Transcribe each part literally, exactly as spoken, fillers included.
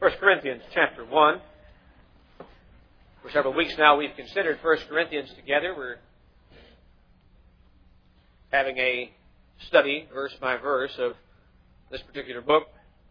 First Corinthians chapter one. For several weeks now we've considered First Corinthians together. We're having a study, verse by verse, of this particular book.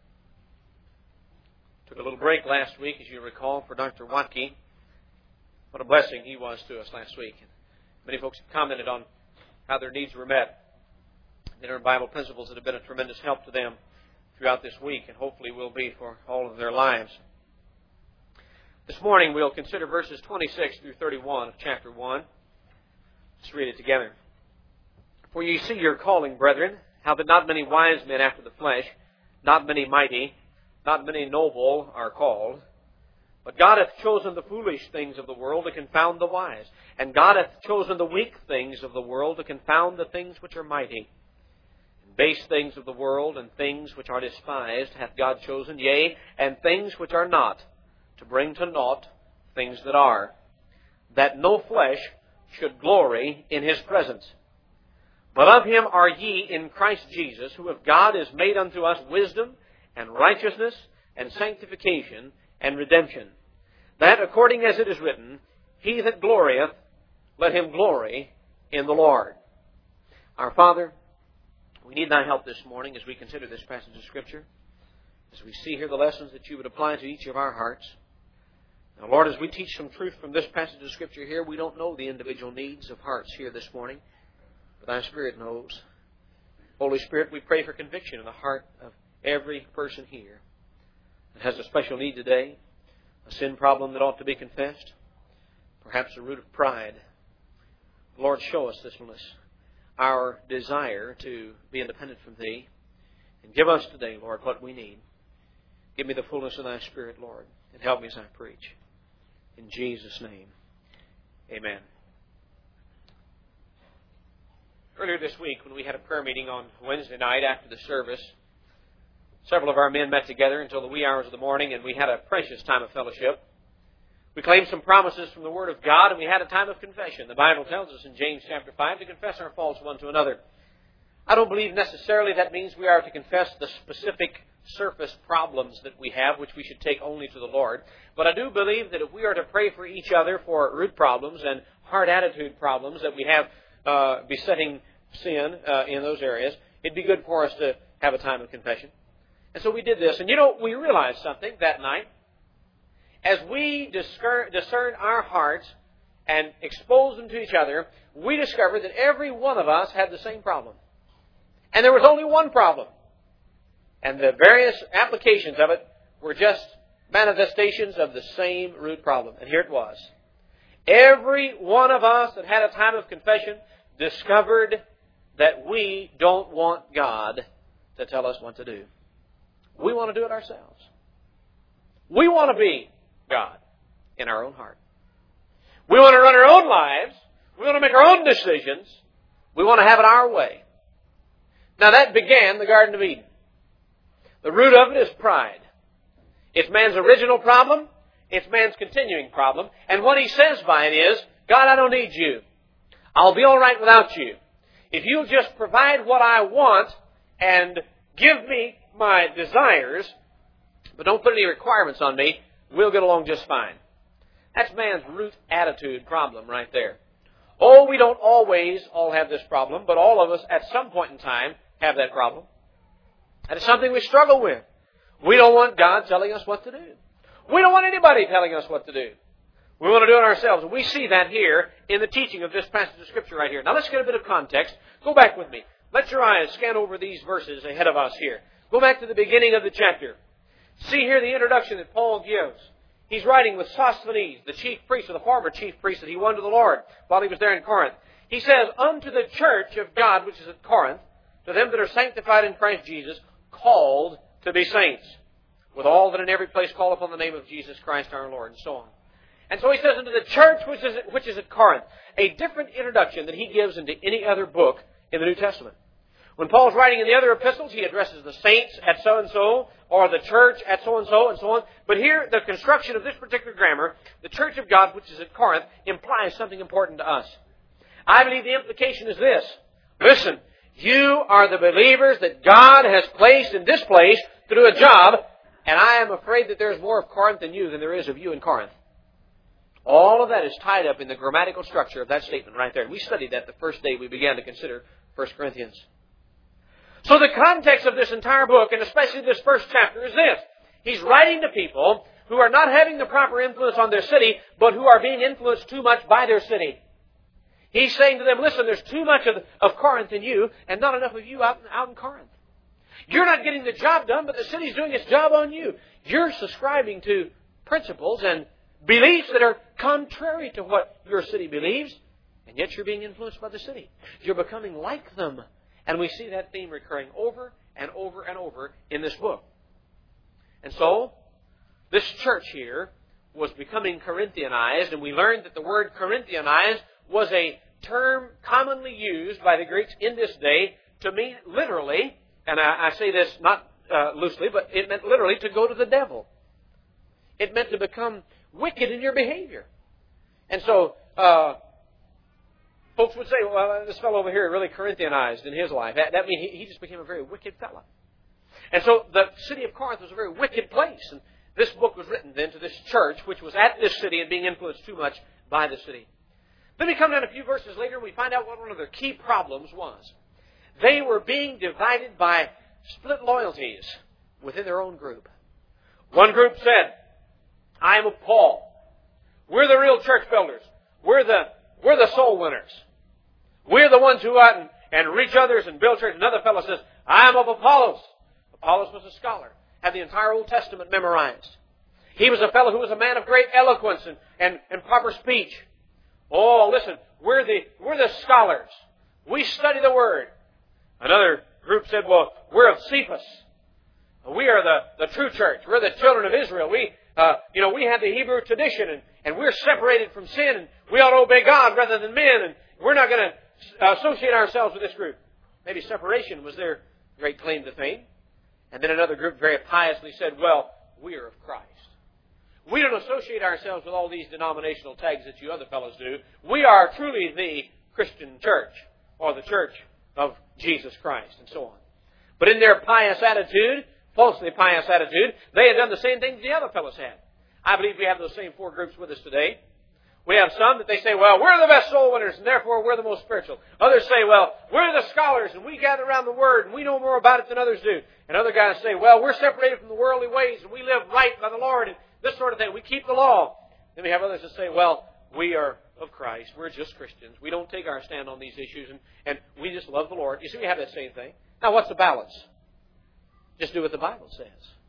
Took a little break last week, as you recall, for Doctor Watke. What a blessing he was to us last week. Many folks have commented on how their needs were met. They learned Bible principles that have been a tremendous help to them throughout this week, and hopefully will be for all of their lives. This morning we'll consider verses twenty-six through thirty-one of chapter one. Let's read it together. For ye see your calling, brethren, how that not many wise men after the flesh, not many mighty, not many noble are called. But God hath chosen the foolish things of the world to confound the wise. And God hath chosen the weak things of the world to confound the things which are mighty. And base things of the world and things which are despised hath God chosen, yea, and things which are not, to bring to naught things that are, that no flesh should glory in His presence. But of Him are ye in Christ Jesus, who of God is made unto us wisdom and righteousness and sanctification and redemption, that according as it is written, He that glorieth, let him glory in the Lord. Our Father, we need Thy help this morning as we consider this passage of Scripture, as we see here the lessons that You would apply to each of our hearts. Now, Lord, as we teach some truth from this passage of Scripture here, we don't know the individual needs of hearts here this morning, but Thy Spirit knows. Holy Spirit, we pray for conviction in the heart of every person here that has a special need today, a sin problem that ought to be confessed, perhaps a root of pride. Lord, show us this, our desire to be independent from Thee, and give us today, Lord, what we need. Give me the fullness of Thy Spirit, Lord, and help me as I preach. In Jesus' name, amen. Earlier this week, when we had a prayer meeting on Wednesday night after the service, several of our men met together until the wee hours of the morning, and we had a precious time of fellowship. We claimed some promises from the Word of God, and we had a time of confession. The Bible tells us in James chapter five to confess our faults one to another. I don't believe necessarily that means we are to confess the specific surface problems that we have, which we should take only to the Lord. But I do believe that if we are to pray for each other for root problems and heart attitude problems that we have uh, besetting sin uh, in those areas, it'd be good for us to have a time of confession. And so we did this. And you know, we realized something that night. As we discern our hearts and expose them to each other, we discovered that every one of us had the same problem. And there was only one problem. And the various applications of it were just manifestations of the same root problem. And here it was. Every one of us that had a time of confession discovered that we don't want God to tell us what to do. We want to do it ourselves. We want to be God in our own heart. We want to run our own lives. We want to make our own decisions. We want to have it our way. Now that began the Garden of Eden. The root of it is pride. It's man's original problem. It's man's continuing problem. And what he says by it is, God, I don't need you. I'll be all right without you. If you'll just provide what I want and give me my desires, but don't put any requirements on me, we'll get along just fine. That's man's root attitude problem right there. Oh, we don't always all have this problem, but all of us at some point in time have that problem. And it's something we struggle with. We don't want God telling us what to do. We don't want anybody telling us what to do. We want to do it ourselves. And we see that here in the teaching of this passage of Scripture right here. Now let's get a bit of context. Go back with me. Let your eyes scan over these verses ahead of us here. Go back to the beginning of the chapter. See here the introduction that Paul gives. He's writing with Sosthenes, the chief priest, or the former chief priest that he won to the Lord while he was there in Corinth. He says, unto the church of God, which is at Corinth, to them that are sanctified in Christ Jesus, called to be saints, with all that in every place call upon the name of Jesus Christ our Lord, and so on. And so he says, unto the church which is, which is at Corinth, a different introduction than he gives into any other book in the New Testament. When Paul's writing in the other epistles, he addresses the saints at so-and-so, or the church at so-and-so, and so on. But here, the construction of this particular grammar, the church of God, which is at Corinth, implies something important to us. I believe the implication is this. Listen, you are the believers that God has placed in this place to do a job And I am afraid that there's more of Corinth in you than there is of you in Corinth. All of that is tied up in the grammatical structure of that statement right there. And we studied that the first day we began to consider First Corinthians. So the context of this entire book, and especially this first chapter, is this. He's writing to people who are not having the proper influence on their city, but who are being influenced too much by their city. He's saying to them, listen, there's too much of, of Corinth in you, and not enough of you out, out in Corinth. You're not getting the job done, but the city's doing its job on you. You're subscribing to principles and beliefs that are contrary to what your city believes, and yet you're being influenced by the city. You're becoming like them. And we see that theme recurring over and over and over in this book. And so, this church here was becoming Corinthianized, and we learned that the word Corinthianized was a term commonly used by the Greeks in this day to mean literally, and I, I say this not uh, loosely, but it meant literally to go to the devil. It meant to become wicked in your behavior. And so, uh, folks would say, well, this fellow over here really Corinthianized in his life. That, that means he, he just became a very wicked fellow. And so the city of Corinth was a very wicked place. And this book was written then to this church, which was at this city and being influenced too much by the city. Then we come down a few verses later and we find out what one of their key problems was. They were being divided by split loyalties within their own group. One group said, I am of Paul. We're the real church builders. We're the, we're the soul winners. We're the ones who go out and, and reach others and build church. Another fellow says, I am of Apollos. Apollos was a scholar, had the entire Old Testament memorized. He was a fellow who was a man of great eloquence and, and, and proper speech. Oh, listen, we're the, we're the scholars. We study the Word. Another group said, well, we're of Cephas. We are the, the true church. We're the children of Israel. We, uh, you know, we have the Hebrew tradition, and, and we're separated from sin, and we ought to obey God rather than men, and we're not going to uh, associate ourselves with this group. Maybe separation was their great claim to fame. And then another group very piously said, well, we are of Christ. We don't associate ourselves with all these denominational tags that you other fellows do. We are truly the Christian church, or the church of Jesus Christ, and so on. But in their pious attitude, falsely pious attitude, they had done the same things the other fellows had. I believe we have those same four groups with us today. We have some that they say, well, we're the best soul winners, and therefore we're the most spiritual. Others say, well, we're the scholars, and we gather around the Word, and we know more about it than others do. And other guys say, well, we're separated from the worldly ways, and we live right by the Lord, and this sort of thing. We keep the law. Then we have others that say, well, we are of Christ. We're just Christians. We don't take our stand on these issues, and, and we just love the Lord. You see, we have that same thing. Now, what's the balance? Just do what the Bible says.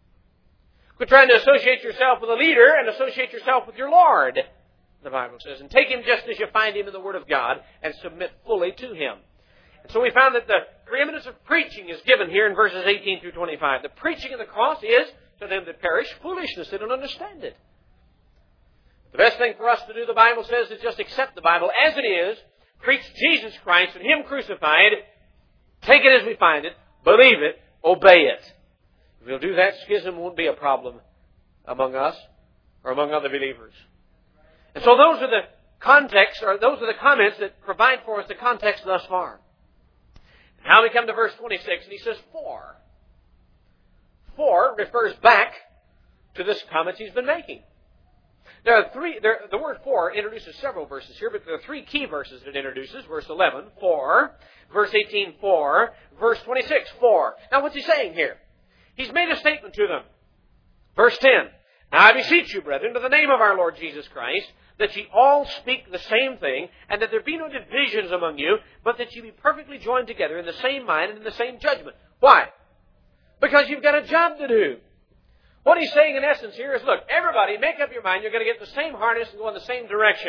Quit trying to associate yourself with a leader and associate yourself with your Lord, the Bible says. And take Him just as you find Him in the Word of God and submit fully to Him. And so we found that the preeminence of preaching is given here in verses eighteen through twenty-five. The preaching of the cross is, to them that perish, foolishness. They don't understand it. The best thing for us to do, the Bible says, is just accept the Bible as it is, preach Jesus Christ and Him crucified, take it as we find it, believe it, obey it. If we'll do that, schism won't be a problem among us or among other believers. And so those are the context, or those are the comments that provide for us the context thus far. Now we come to verse twenty-six, and he says, for. For refers back to this comments he's been making. There are three, there, the word for introduces several verses here, but there are three key verses that it introduces. Verse eleven, for. Verse eighteen, for. Verse twenty-six, for. Now what's he saying here? He's made a statement to them. Verse ten, now I beseech you, brethren, to the name of our Lord Jesus Christ, that ye all speak the same thing, and that there be no divisions among you, but that ye be perfectly joined together in the same mind and in the same judgment. Why? Because you've got a job to do. What he's saying in essence here is, look, everybody, make up your mind, you're going to get the same harness and go in the same direction.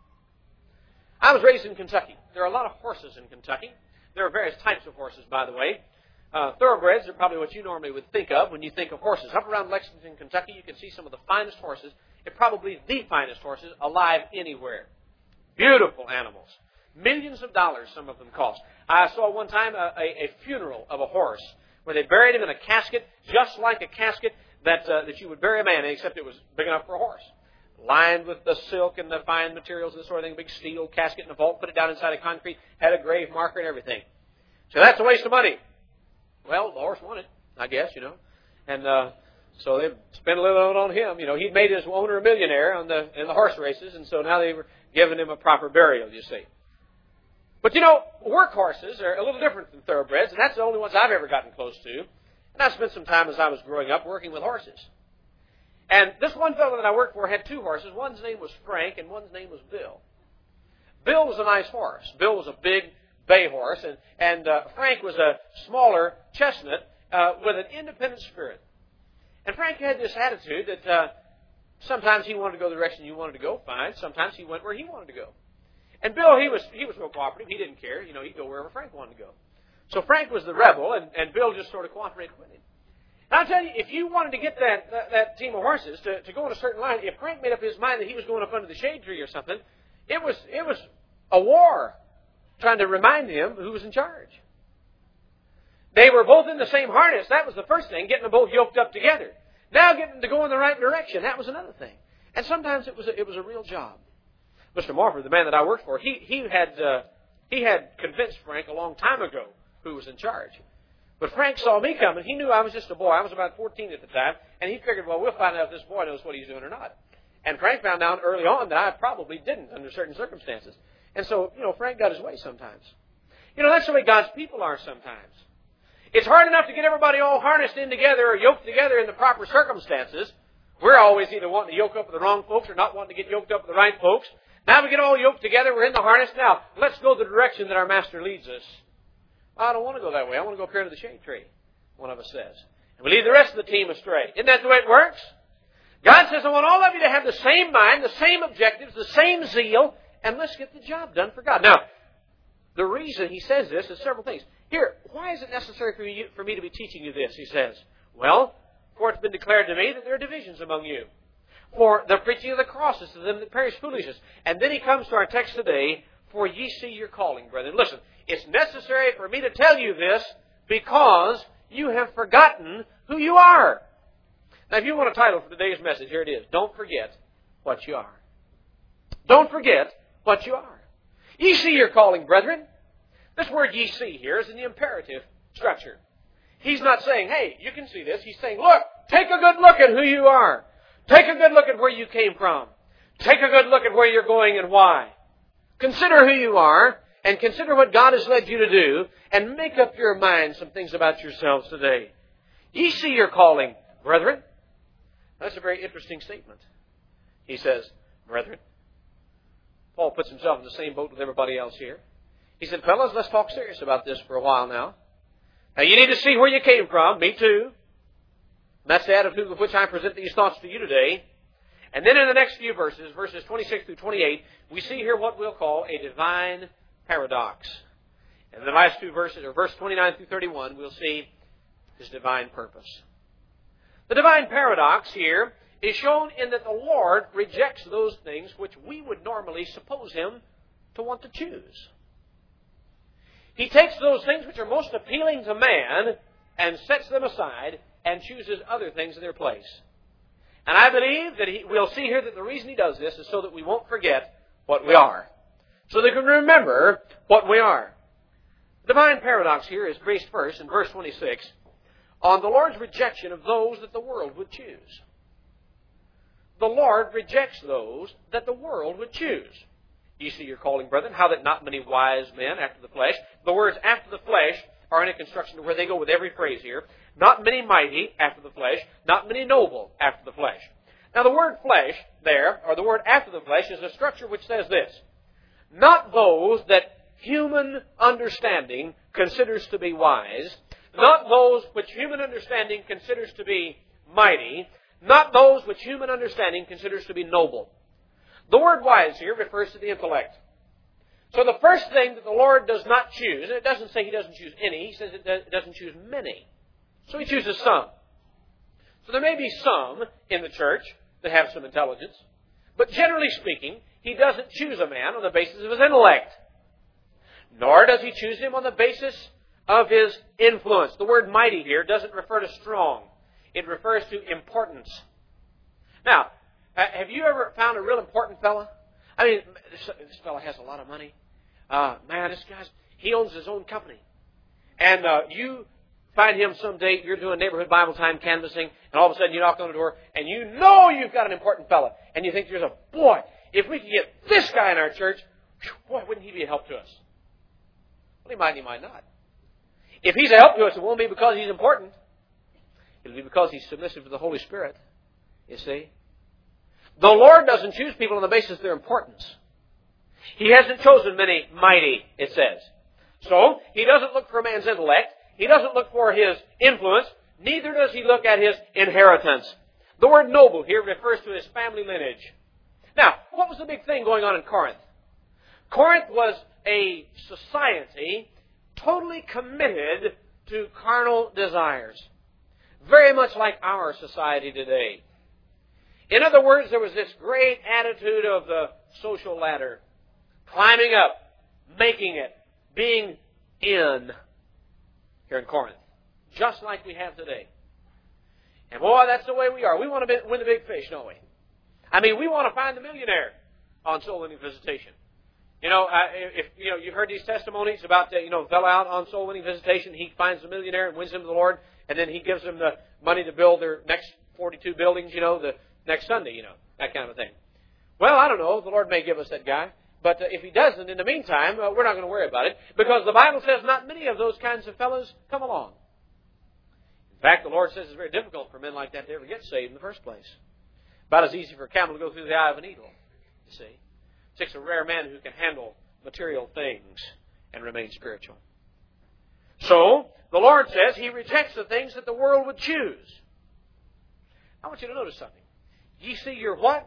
I was raised in Kentucky. There are a lot of horses in Kentucky. There are various types of horses, by the way. Uh, thoroughbreds are probably what you normally would think of when you think of horses. Up around Lexington, Kentucky, you can see some of the finest horses, and probably the finest horses alive anywhere. Beautiful animals. Millions of dollars some of them cost. I saw one time a, a, a funeral of a horse where they buried him in a casket, just like a casket that uh, that you would bury a man in, except it was big enough for a horse. Lined with the silk and the fine materials and this sort of thing, big steel casket in a vault, put it down inside of concrete, had a grave marker and everything. So that's a waste of money. Well, the horse won it, I guess, you know. And uh, So they spent a little on him. You know, he'd made his owner a millionaire on the in the horse races, and so now they were giving him a proper burial, you see. But, you know, work horses are a little different than thoroughbreds, and that's the only ones I've ever gotten close to. And I spent some time as I was growing up working with horses. And this one fellow that I worked for had two horses. One's name was Frank, and one's name was Bill. Bill was a nice horse. Bill was a big bay horse, and, and uh, Frank was a smaller chestnut uh, with an independent spirit. And Frank had this attitude that uh, sometimes he wanted to go the direction you wanted to go, fine. Sometimes he went where he wanted to go. And Bill, he was he was real cooperative. He didn't care. You know, he'd go wherever Frank wanted to go. So Frank was the rebel, and, and Bill just sort of cooperated with him. And I'll tell you, if you wanted to get that, that, that team of horses to, to go in a certain line, if Frank made up his mind that he was going up under the shade tree or something, it was it was a war trying to remind him who was in charge. They were both in the same harness. That was the first thing, getting them both yoked up together. Now getting them to go in the right direction, that was another thing. And sometimes it was a, it was a real job. Mister Morford, the man that I worked for, he he had uh, he had convinced Frank a long time ago who was in charge. But Frank saw me coming. He knew I was just a boy. I was about fourteen at the time, and he figured, well, we'll find out if this boy knows what he's doing or not. And Frank found out early on that I probably didn't under certain circumstances. And so, you know, Frank got his way sometimes. You know, that's the way God's people are sometimes. It's hard enough to get everybody all harnessed in together or yoked together in the proper circumstances. We're always either wanting to yoke up with the wrong folks or not wanting to get yoked up with the right folks. Now we get all yoked together. We're in the harness. Now, let's go the direction that our Master leads us. I don't want to go that way. I want to go up here to the shade tree, one of us says. And we lead the rest of the team astray. Isn't that the way it works? God says, I want all of you to have the same mind, the same objectives, the same zeal, and let's get the job done for God. Now, the reason he says this is several things. Here, why is it necessary for, you, for me to be teaching you this? He says, well, for it's been declared to me that there are divisions among you. For the preaching of the cross is to them that perish foolishness. And then he comes to our text today, for ye see your calling, brethren. Listen, it's necessary for me to tell you this because you have forgotten who you are. Now, if you want a title for today's message, here it is. Don't forget what you are. Don't forget what you are. Ye see your calling, brethren. This word ye see here is in the imperative structure. He's not saying, hey, you can see this. He's saying, look, take a good look at who you are. Take a good look at where you came from. Take a good look at where you're going and why. Consider who you are and consider what God has led you to do and make up your mind some things about yourselves today. Ye see your calling, brethren. That's a very interesting statement. He says, brethren. Paul puts himself in the same boat with everybody else here. He said, fellas, let's talk serious about this for a while now. Now, you need to see where you came from. Me too. And that's the attitude with which I present these thoughts to you today. And then in the next few verses, verses twenty-six through twenty-eight, we see here what we'll call a divine paradox. And the last two verses, or verse twenty-nine through thirty-one, we'll see his divine purpose. The divine paradox here is shown in that the Lord rejects those things which we would normally suppose Him to want to choose. He takes those things which are most appealing to man and sets them aside and chooses other things in their place. And I believe that he, we'll see here that the reason He does this is so that we won't forget what we are. So that we can remember what we are. The divine paradox here is based first in verse twenty-six on the Lord's rejection of those that the world would choose. The Lord rejects those that the world would choose. Ye see your calling, brethren, how that not many wise men after the flesh. The words after the flesh are in a construction to where they go with every phrase here. Not many mighty after the flesh, not many noble after the flesh. Now the word flesh there, or the word after the flesh, is a structure which says this. Not those that human understanding considers to be wise, not those which human understanding considers to be mighty, not those which human understanding considers to be noble. The word wise here refers to the intellect. So the first thing that the Lord does not choose, and it doesn't say He doesn't choose any, He says it doesn't choose many. So He chooses some. So there may be some in the church that have some intelligence, but generally speaking, He doesn't choose a man on the basis of his intellect. Nor does He choose him on the basis of his influence. The word mighty here doesn't refer to strong. It refers to importance. Now, have you ever found a real important fella? I mean, this, this fella has a lot of money. Uh, man, this guy's, he owns his own company. And uh, you find him some date, you're doing neighborhood Bible time canvassing, and all of a sudden you knock on the door, and you know you've got an important fella. And you think to yourself, boy, if we could get this guy in our church, boy, wouldn't he be a help to us? Well, he might and he might not. If he's a help to us, it won't be because he's important. It'll be because he's submissive to the Holy Spirit. You see? The Lord doesn't choose people on the basis of their importance. He hasn't chosen many mighty, it says. So, He doesn't look for a man's intellect. He doesn't look for his influence. Neither does He look at his inheritance. The word noble here refers to his family lineage. Now, what was the big thing going on in Corinth? Corinth was a society totally committed to carnal desires. Very much like our society today. In other words, there was this great attitude of the social ladder. Climbing up, making it, being in here in Corinth. Just like we have today. And boy, that's the way we are. We want to win the big fish, don't we? I mean, we want to find the millionaire on soul winning visitation. You know, uh, if you know, you've heard these testimonies about, uh, you know, fell out on soul winning visitation. He finds the millionaire and wins him to the Lord, and then he gives them the money to build their next forty-two buildings, you know, the next Sunday, you know, that kind of thing. Well, I don't know. The Lord may give us that guy. But uh, if He doesn't, in the meantime, uh, we're not going to worry about it. Because the Bible says not many of those kinds of fellows come along. In fact, the Lord says it's very difficult for men like that to ever get saved in the first place. About as easy for a camel to go through the eye of a needle, you see. It takes a rare man who can handle material things and remain spiritual. So, the Lord says He rejects the things that the world would choose. I want you to notice something. Ye see your what?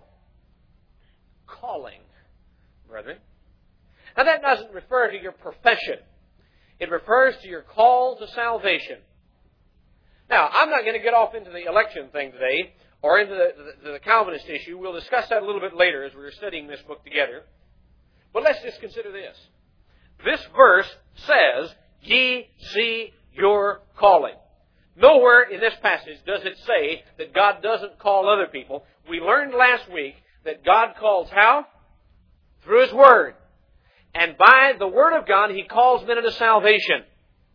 Calling, brethren. Now that doesn't refer to your profession. It refers to your call to salvation. Now, I'm not going to get off into the election thing today, or into the, the, the Calvinist issue. We'll discuss that a little bit later as we're studying this book together. But let's just consider this. This verse says, ye see your calling. Nowhere in this passage does it say that God doesn't call other people. We learned last week that God calls how? Through His Word. And by the Word of God, He calls men into salvation.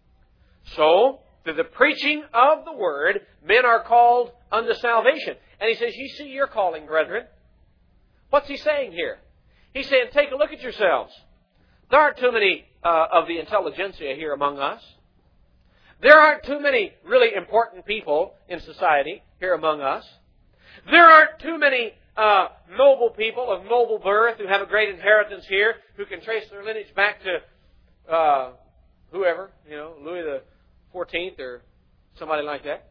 So, through the preaching of the Word, men are called unto salvation. And He says, ye see your calling, brethren. What's He saying here? He's saying, take a look at yourselves. There aren't too many uh, of the intelligentsia here among us. There aren't too many really important people in society here among us. There aren't too many uh, noble people of noble birth who have a great inheritance here, who can trace their lineage back to uh, whoever, you know, Louis the fourteenth or somebody like that.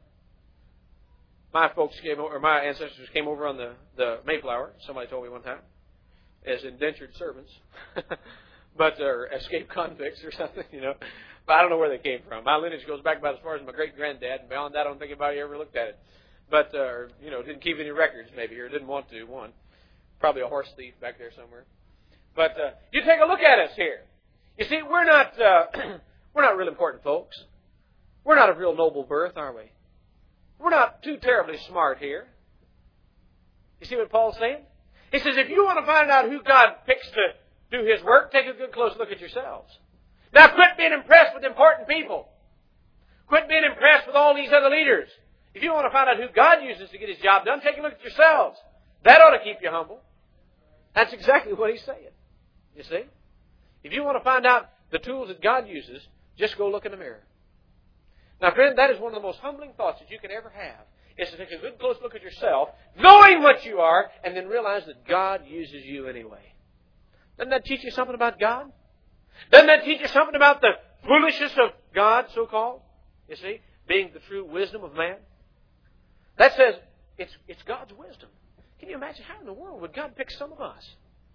My folks came over, or my ancestors came over on the, the Mayflower, somebody told me one time, as indentured servants, but or escaped convicts or something, you know. But I don't know where they came from. My lineage goes back about as far as my great-granddad, and beyond that, I don't think anybody ever looked at it. But, uh, or, you know, didn't keep any records, maybe, or didn't want to, one. Probably a horse thief back there somewhere. But uh, you take a look at us here. You see, we're not, uh, we're not real important folks. We're not of real noble birth, are we? We're not too terribly smart here. You see what Paul's saying? He says, if you want to find out who God picks to do His work, take a good close look at yourselves. Now quit being impressed with important people. Quit being impressed with all these other leaders. If you want to find out who God uses to get His job done, take a look at yourselves. That ought to keep you humble. That's exactly what he's saying. You see? If you want to find out the tools that God uses, just go look in the mirror. Now, friend, that is one of the most humbling thoughts that you can ever have, is to take a good close look at yourself, knowing what you are, and then realize that God uses you anyway. Doesn't that teach you something about God? Doesn't that teach you something about the foolishness of God, so-called? You see? Being the true wisdom of man. That says it's, it's God's wisdom. Can you imagine how in the world would God pick some of us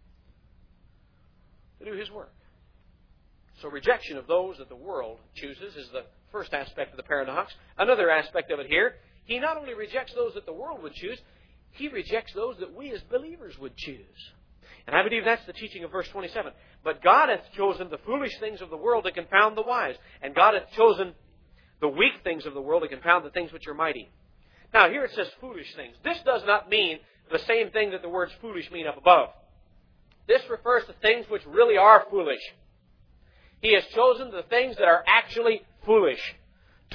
to do His work? So rejection of those that the world chooses is the first aspect of the paradox. Another aspect of it here, He not only rejects those that the world would choose, He rejects those that we as believers would choose. And I believe that's the teaching of verse twenty-seven. But God hath chosen the foolish things of the world to confound the wise. And God hath chosen the weak things of the world to confound the things which are mighty. Now, here it says foolish things. This does not mean the same thing that the words foolish mean up above. This refers to things which really are foolish. He has chosen the things that are actually foolish to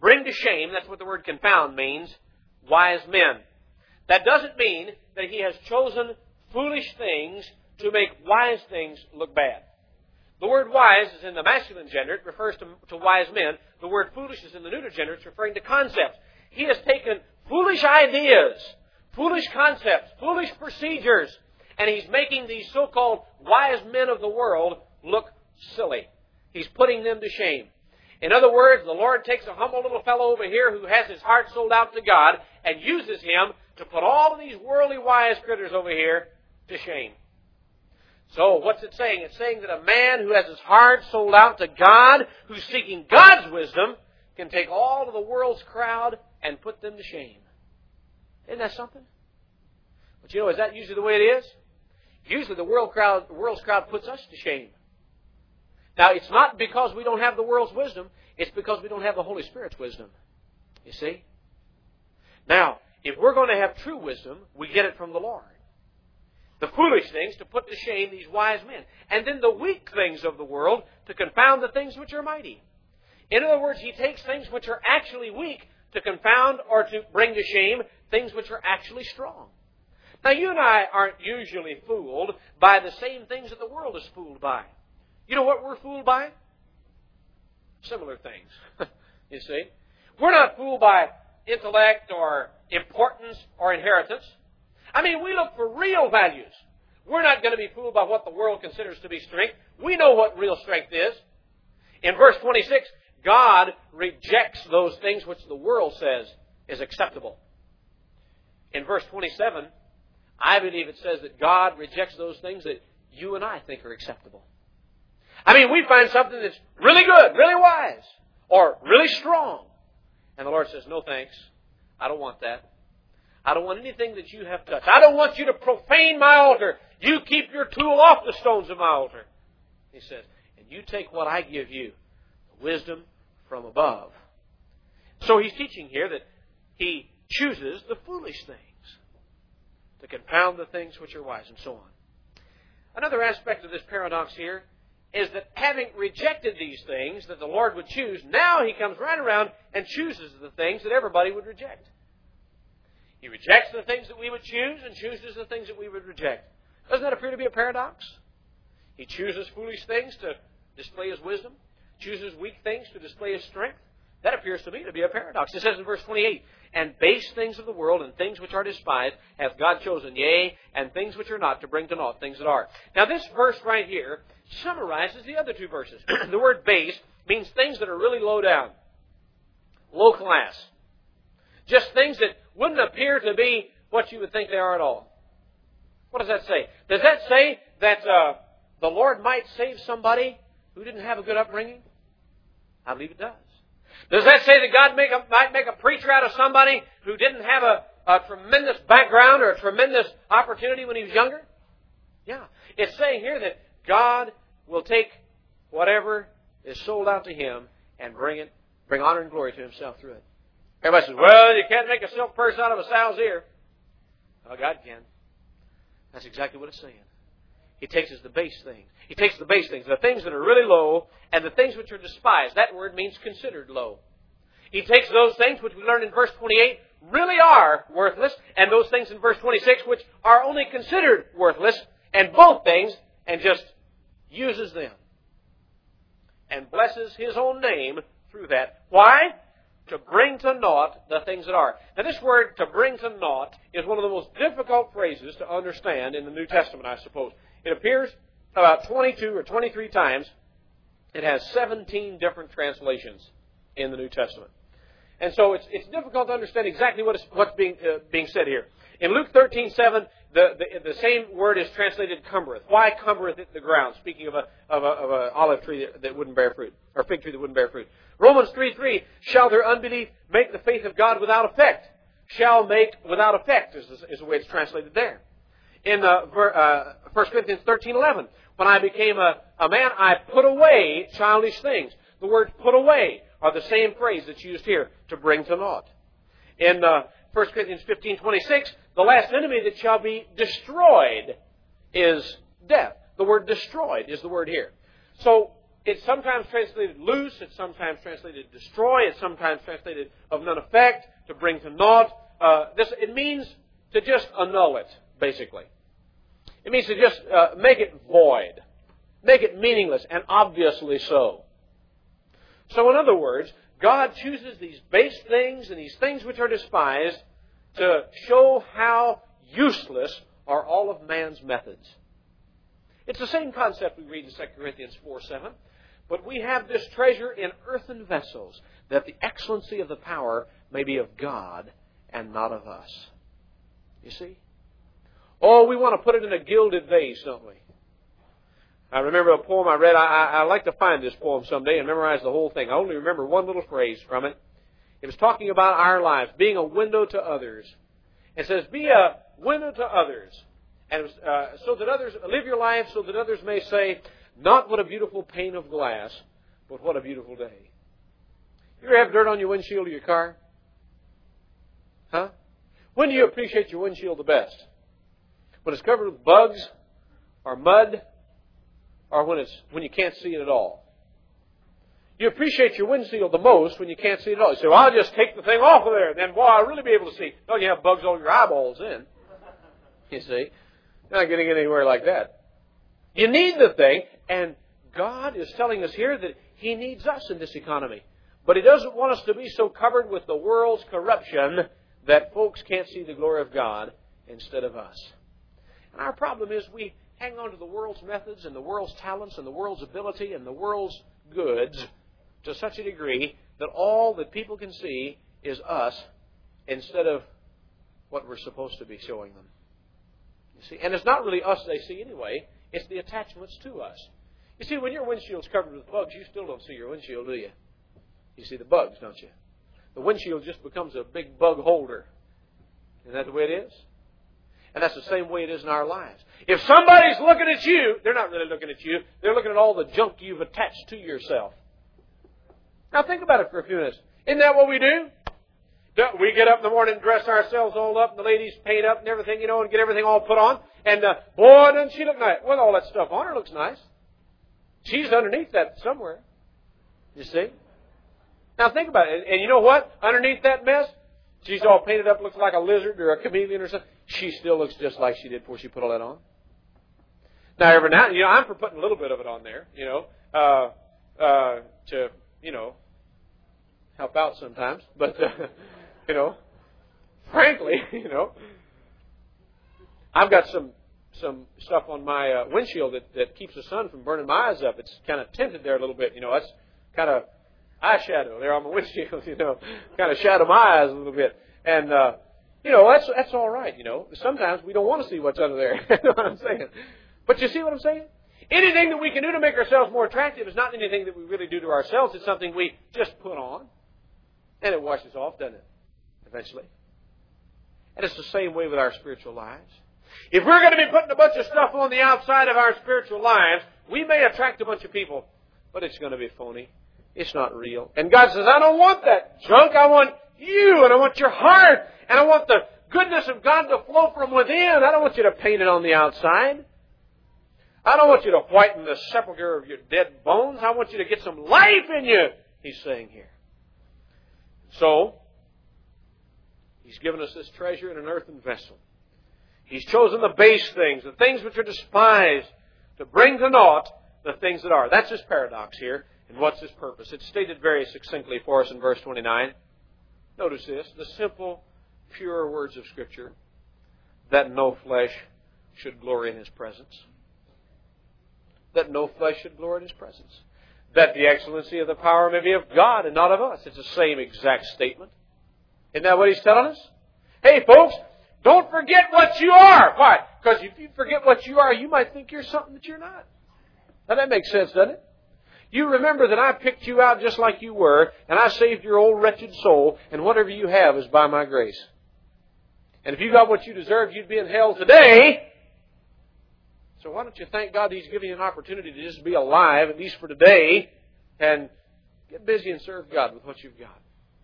bring to shame, that's what the word confound means, wise men. That doesn't mean that He has chosen foolish things to make wise things look bad. The word wise is in the masculine gender. It refers to, to wise men. The word foolish is in the neuter gender. It's referring to concepts. He has taken foolish ideas, foolish concepts, foolish procedures, and He's making these so-called wise men of the world look silly. He's putting them to shame. In other words, the Lord takes a humble little fellow over here who has his heart sold out to God and uses him to put all of these worldly wise critters over here to shame. So, what's it saying? It's saying that a man who has his heart sold out to God, who's seeking God's wisdom, can take all of the world's crowd and put them to shame. Isn't that something? But you know, is that usually the way it is? Usually the world crowd, the world's crowd puts us to shame. Now, it's not because we don't have the world's wisdom. It's because we don't have the Holy Spirit's wisdom. You see? Now, if we're going to have true wisdom, we get it from the Lord. The foolish things to put to shame these wise men. And then the weak things of the world to confound the things which are mighty. In other words, He takes things which are actually weak to confound or to bring to shame things which are actually strong. Now, you and I aren't usually fooled by the same things that the world is fooled by. You know what we're fooled by? Similar things. You see? We're not fooled by intellect or importance or inheritance. I mean, we look for real values. We're not going to be fooled by what the world considers to be strength. We know what real strength is. In verse twenty-six, God rejects those things which the world says is acceptable. In verse twenty-seven, I believe it says that God rejects those things that you and I think are acceptable. I mean, we find something that's really good, really wise, or really strong. And the Lord says, no thanks. I don't want that. I don't want anything that you have touched. I don't want you to profane my altar. You keep your tool off the stones of my altar. He says, and you take what I give you, wisdom from above. So He's teaching here that He chooses the foolish things to confound the things which are wise, and so on. Another aspect of this paradox here is that having rejected these things that the Lord would choose, now He comes right around and chooses the things that everybody would reject. He rejects the things that we would choose and chooses the things that we would reject. Doesn't that appear to be a paradox? He chooses foolish things to display His wisdom, chooses weak things to display His strength. That appears to me to be a paradox. It says in verse twenty-eight, and base things of the world and things which are despised hath God chosen, yea, and things which are not, to bring to naught things that are. Now this verse right here summarizes the other two verses. The word base means things that are really low down, low class. Just things that wouldn't appear to be what you would think they are at all. What does that say? Does that say that uh, the Lord might save somebody who didn't have a good upbringing? I believe it does. Does that say that God make a, might make a preacher out of somebody who didn't have a, a tremendous background or a tremendous opportunity when he was younger? Yeah. It's saying here that God will take whatever is sold out to Him and bring it, bring honor and glory to Himself through it. Everybody says, well, you can't make a silk purse out of a sow's ear. Oh, God can. That's exactly what it's saying. He takes us the base things. He takes the base things, the things that are really low, and the things which are despised. That word means considered low. He takes those things which we learned in verse twenty-eight really are worthless, and those things in verse twenty-six which are only considered worthless, and both things, and just uses them. And blesses His own name through that. Why? To bring to naught the things that are. Now this word, to bring to naught, is one of the most difficult phrases to understand in the New Testament, I suppose. It appears about twenty-two or twenty-three times. It has seventeen different translations in the New Testament. And so it's, it's difficult to understand exactly what is, what's being, uh, being said here. In Luke thirteen seven, the, the, the same word is translated cumbereth. Why cumbereth it the ground? Speaking of a, of a, of a olive tree that, that wouldn't bear fruit, or fig tree that wouldn't bear fruit. Romans three three, shall their unbelief make the faith of God without effect? Shall make without effect is the, is the way it's translated there. In uh, uh, First Corinthians thirteen eleven, when I became a, a man, I put away childish things. The word put away are the same phrase that's used here, to bring to naught. In uh, First Corinthians fifteen twenty-six, the last enemy that shall be destroyed is death. The word destroyed is the word here. So it's sometimes translated loose, it's sometimes translated destroy, it's sometimes translated of none effect, to bring to naught. Uh, this, it means to just annul it, basically. It means to just uh, make it void, make it meaningless, and obviously so. So in other words, God chooses these base things and these things which are despised to show how useless are all of man's methods. It's the same concept we read in Second Corinthians four seven. But we have this treasure in earthen vessels, that the excellency of the power may be of God and not of us. You see? Oh, we want to put it in a gilded vase, don't we? I remember a poem I read. I, I, I like to find this poem someday and memorize the whole thing. I only remember one little phrase from it. It was talking about our lives, being a window to others. It says, be a window to others. And it was, uh, so that others, live your life so that others may say, not what a beautiful pane of glass, but what a beautiful day. You ever have dirt on your windshield of your car? Huh? When do you appreciate your windshield the best? When it's covered with bugs or mud, or when it's when you can't see it at all? You appreciate your windshield the most when you can't see it at all. You say, well, I'll just take the thing off of there, and then, boy, I'll really be able to see. Don't you have bugs on your eyeballs then? You see? You're not getting anywhere like that. You need the thing, and God is telling us here that He needs us in this economy. But He doesn't want us to be so covered with the world's corruption that folks can't see the glory of God instead of us. And our problem is we hang on to the world's methods and the world's talents and the world's ability and the world's goods to such a degree that all that people can see is us instead of what we're supposed to be showing them. You see, and it's not really us they see anyway. It's the attachments to us. You see, when your windshield's covered with bugs, you still don't see your windshield, do you? You see the bugs, don't you? The windshield just becomes a big bug holder. Isn't that the way it is? And that's the same way it is in our lives. If somebody's looking at you, they're not really looking at you. They're looking at all the junk you've attached to yourself. Now think about it for a few minutes. Isn't that what we do? We get up in the morning and dress ourselves all up, and the ladies paint up and everything, you know, and get everything all put on. And, uh, boy, doesn't she look nice. Well, all that stuff on her looks nice. She's underneath that somewhere. You see? Now think about it. And you know what? Underneath that mess, she's all painted up, looks like a lizard or a chameleon or something. She still looks just like she did before she put all that on. Now, every now and then, you know, I'm for putting a little bit of it on there, you know, uh, uh, to, you know, help out sometimes. But, uh, you know, frankly, you know, I've got some some stuff on my uh, windshield that, that keeps the sun from burning my eyes up. It's kind of tinted there a little bit, you know. That's kind of eyeshadow there on my windshield, you know, kind of shadow my eyes a little bit. And, uh, you know, that's that's all right, you know. Sometimes we don't want to see what's under there. You know what I'm saying? But you see what I'm saying? Anything that we can do to make ourselves more attractive is not anything that we really do to ourselves. It's something we just put on. And it washes off, doesn't it? Eventually. And it's the same way with our spiritual lives. If we're going to be putting a bunch of stuff on the outside of our spiritual lives, we may attract a bunch of people, but it's going to be phony. It's not real. And God says, I don't want that junk. I want you, and I want your heart, and I want the goodness of God to flow from within. I don't want you to paint it on the outside. I don't want you to whiten the sepulchre of your dead bones. I want you to get some life in you, He's saying here. So, He's given us this treasure in an earthen vessel. He's chosen the base things, the things which are despised, to bring to naught the things that are. That's His paradox here. And what's His purpose? It's stated very succinctly for us in verse twenty-nine. Notice this, the simple, pure words of Scripture, that no flesh should glory in His presence. That no flesh should glory in His presence. That the excellency of the power may be of God and not of us. It's the same exact statement. Isn't that what He's telling us? Hey, folks, don't forget what you are. Why? Because if you forget what you are, you might think you're something that you're not. Now that makes sense, doesn't it? You remember that I picked you out just like you were, and I saved your old wretched soul, and whatever you have is by my grace. And if you got what you deserve, you'd be in hell today. So why don't you thank God He's giving you an opportunity to just be alive, at least for today, and get busy and serve God with what you've got.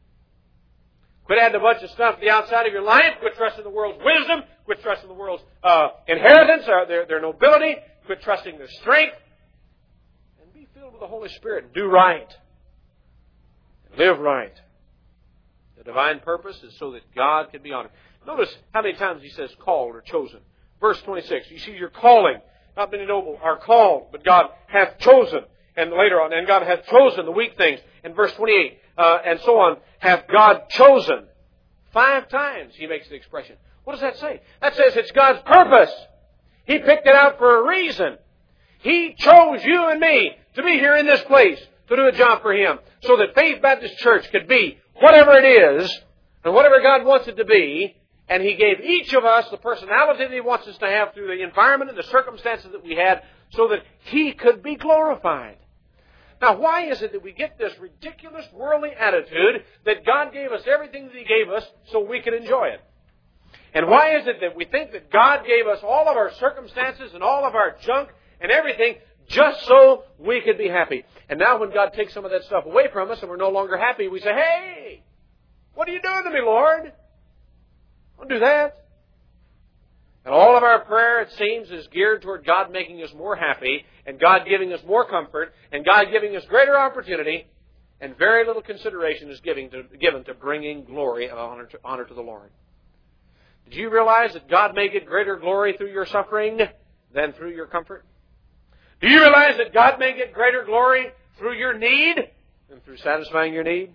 Quit adding a bunch of stuff to the outside of your life. Quit trusting the world's wisdom. Quit trusting the world's uh, inheritance, or their, their nobility. Quit trusting their strength. And be filled with of the Holy Spirit and do right. Live right. The divine purpose is so that God can be honored. Notice how many times he says called or chosen. Verse twenty-six, you see your calling. Not many noble are called, but God hath chosen. And later on, and God hath chosen the weak things. And verse twenty-eight, uh, and so on, hath God chosen. Five times he makes the expression. What does that say? That says it's God's purpose. He picked it out for a reason. He chose you and me to be here in this place to do a job for Him, so that Faith Baptist Church could be whatever it is and whatever God wants it to be. And He gave each of us the personality that He wants us to have through the environment and the circumstances that we had, so that He could be glorified. Now, why is it that we get this ridiculous worldly attitude that God gave us everything that He gave us so we could enjoy it? And why is it that we think that God gave us all of our circumstances and all of our junk and everything just so we could be happy? And now when God takes some of that stuff away from us and we're no longer happy, we say, hey, what are you doing to me, Lord? Don't do that. And all of our prayer, it seems, is geared toward God making us more happy and God giving us more comfort and God giving us greater opportunity, and very little consideration is given to, given to bringing glory and honor to, honor to the Lord. Did you realize that God may get greater glory through your suffering than through your comfort? Do you realize that God may get greater glory through your need than through satisfying your need?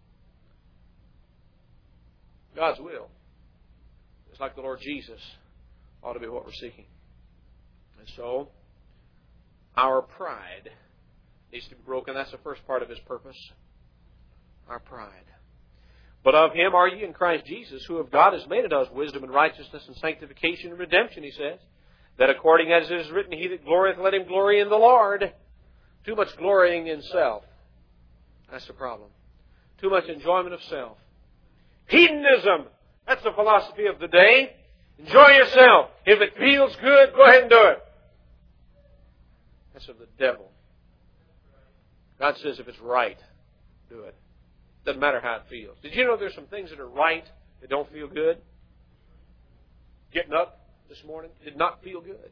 God's will, just like the Lord Jesus, ought to be what we're seeking. And so, our pride needs to be broken. That's the first part of His purpose. Our pride. But of Him are ye in Christ Jesus, who of God has made unto us wisdom and righteousness and sanctification and redemption, He says, that according as it is written, He that glorieth, let him glory in the Lord. Too much glorying in self. That's the problem. Too much enjoyment of self. Hedonism. That's the philosophy of the day. Enjoy yourself. If it feels good, go ahead and do it. That's of the devil. God says if it's right, do it. Doesn't matter how it feels. Did you know there's some things that are right that don't feel good? Getting up this morning did not feel good.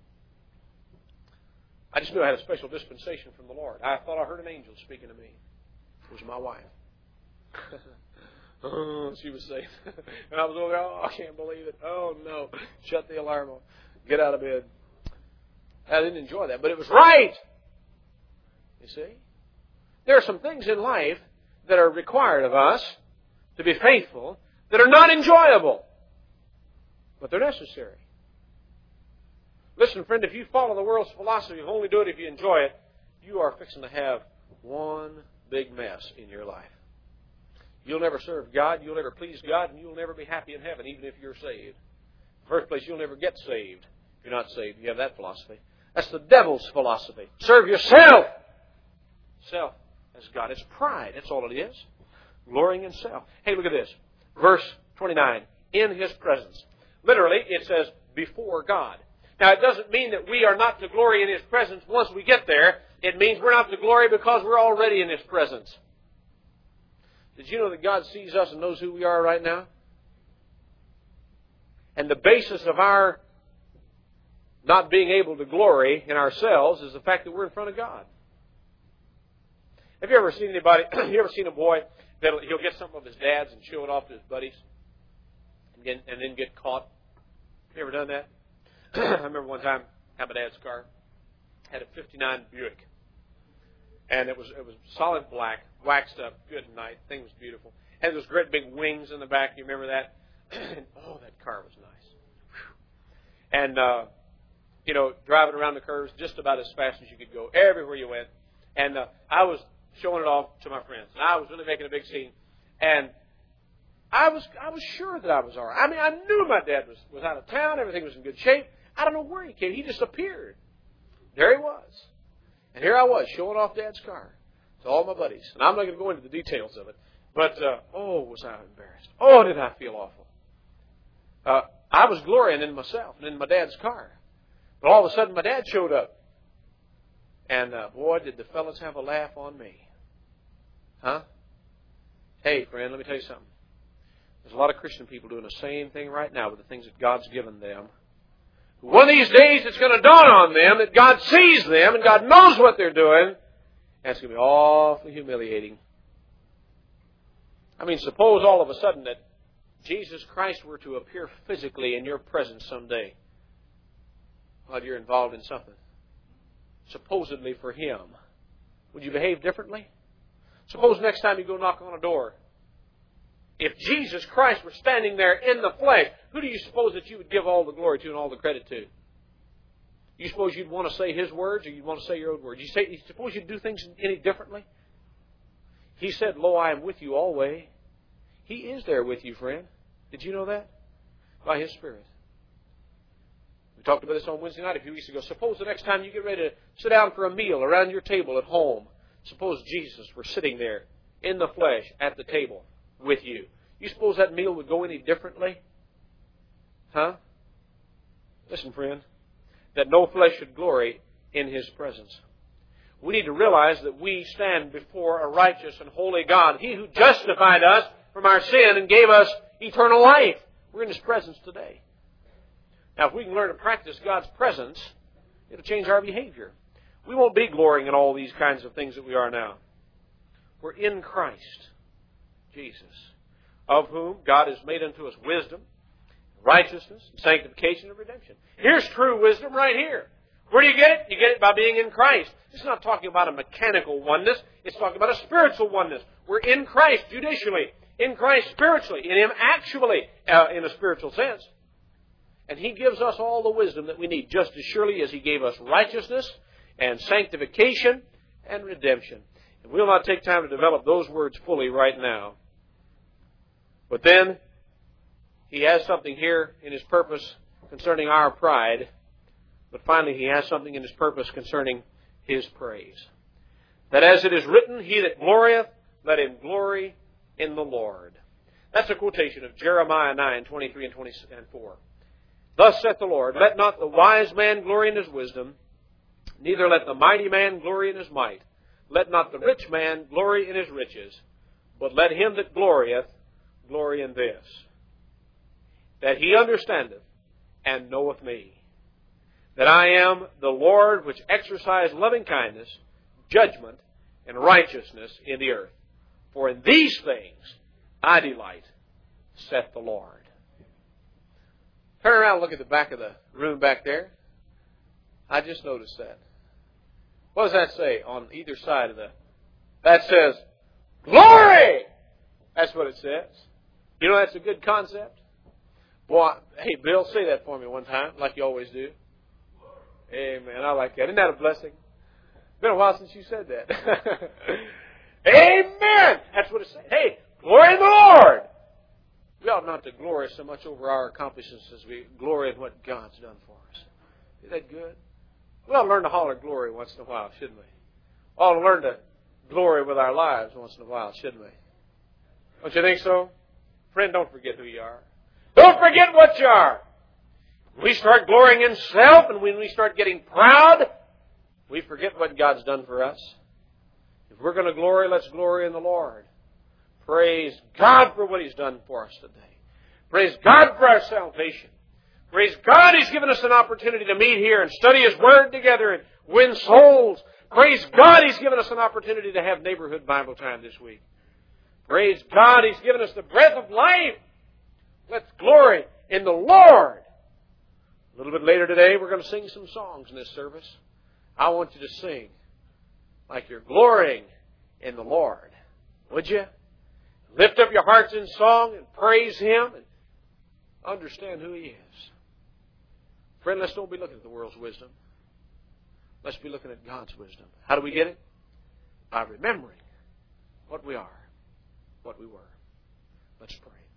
I just knew I had a special dispensation from the Lord. I thought I heard an angel speaking to me. It was my wife. Oh, she was saying. And I was over there, oh, I can't believe it. Oh, no. Shut the alarm off. Get out of bed. I didn't enjoy that, but it was right. You see? There are some things in life that are required of us to be faithful that are not enjoyable, but they're necessary. Listen, friend, if you follow the world's philosophy of only do it if you enjoy it, you are fixing to have one big mess in your life. You'll never serve God, you'll never please God, and you'll never be happy in heaven, even if you're saved. In the first place, you'll never get saved if you're not saved. You have that philosophy. That's the devil's philosophy. Serve yourself. Self as God. It's pride. That's all it is. Glorying in self. Hey, look at this. Verse twenty-nine. In His presence. Literally, it says, before God. Now, it doesn't mean that we are not to glory in His presence once we get there. It means we're not to glory because we're already in His presence. Did you know that God sees us and knows who we are right now? And the basis of our not being able to glory in ourselves is the fact that we're in front of God. Have you ever seen anybody, have you ever seen a boy that he'll get something of his dad's and show it off to his buddies and, get, and then get caught? Have you ever done that? I remember one time I had my dad's car. Had a fifty-nine Buick. And it was it was solid black, waxed up, good and nice. Thing was beautiful. Had those great big wings in the back. You remember that? And, oh, that car was nice. Whew. And, uh, you know, driving around the curves just about as fast as you could go, everywhere you went. And uh, I was showing it off to my friends. And I was really making a big scene. And I was I was sure that I was all right. I mean, I knew my dad was, was out of town. Everything was in good shape. I don't know where he came. He just appeared. There he was. And here I was, showing off Dad's car to all my buddies. And I'm not going to go into the details of it. But, uh, oh, was I embarrassed. Oh, did I feel awful. Uh, I was glorying in myself and in my dad's car. But all of a sudden, my dad showed up. And, uh, boy, did the fellas have a laugh on me. Huh? Hey, friend, let me tell you something. There's a lot of Christian people doing the same thing right now with the things that God's given them. One of these days, it's going to dawn on them that God sees them and God knows what they're doing. And it's going to be awfully humiliating. I mean, suppose all of a sudden that Jesus Christ were to appear physically in your presence someday while you're involved in something, supposedly for Him. Would you behave differently? Suppose next time you go knock on a door, if Jesus Christ were standing there in the flesh, who do you suppose that you would give all the glory to and all the credit to? You suppose you'd want to say His words, or you'd want to say your own words? You say, you suppose you'd do things any differently? He said, "Lo, I am with you always." He is there with you, friend. Did you know that? By His Spirit. We talked about this on Wednesday night a few weeks ago. Suppose the next time you get ready to sit down for a meal around your table at home, suppose Jesus were sitting there in the flesh at the table with you. You suppose that meal would go any differently? Huh? Listen, friend, that no flesh should glory in His presence. We need to realize that we stand before a righteous and holy God. He who justified us from our sin and gave us eternal life. We're in His presence today. Now, if we can learn to practice God's presence, it'll change our behavior. We won't be glorying in all these kinds of things that we are now. We're in Christ Jesus, of whom God has made unto us wisdom, righteousness, and sanctification and redemption. Here's true wisdom right here. Where do you get it? You get it by being in Christ. It's not talking about a mechanical oneness. It's talking about a spiritual oneness. We're in Christ judicially, in Christ spiritually, in Him actually, uh, in a spiritual sense. And He gives us all the wisdom that we need, just as surely as He gave us righteousness and sanctification and redemption. And we'll not take time to develop those words fully right now. But then, He has something here in His purpose concerning our pride. But finally, He has something in His purpose concerning His praise. That as it is written, "He that glorieth, let him glory in the Lord." That's a quotation of Jeremiah nine, twenty-three and twenty-four. "Thus saith the Lord, let not the wise man glory in his wisdom, neither let the mighty man glory in his might. Let not the rich man glory in his riches, but let him that glorieth glory in this, that he understandeth and knoweth me, that I am the Lord which exercise loving kindness, judgment, and righteousness in the earth. For in these things I delight, saith the Lord." Turn around and look at the back of the room back there. I just noticed that. What does that say on either side of the... That says, "Glory!" That's what it says. You know, that's a good concept. Boy, hey, Bill, say that for me one time, like you always do. Amen. I like that. Isn't that a blessing? It's been a while since you said that. Amen. That's what it says. Hey, glory in the Lord. We ought not to glory so much over our accomplishments as we glory in what God's done for us. Isn't that good? We ought to learn to holler glory once in a while, shouldn't we? We ought to learn to glory with our lives once in a while, shouldn't we? Don't you think so? Friend, don't forget who you are. Don't forget what you are. When we start glorying in self and when we start getting proud, we forget what God's done for us. If we're going to glory, let's glory in the Lord. Praise God for what He's done for us today. Praise God for our salvation. Praise God He's given us an opportunity to meet here and study His Word together and win souls. Praise God He's given us an opportunity to have neighborhood Bible time this week. Praise God He's given us the breath of life. Let's glory in the Lord. A little bit later today, we're going to sing some songs in this service. I want you to sing like you're glorying in the Lord. Would you? Lift up your hearts in song and praise Him and understand who He is. Friend, let's don't be looking at the world's wisdom. Let's be looking at God's wisdom. How do we get it? By remembering what we are, what we were. Let's pray.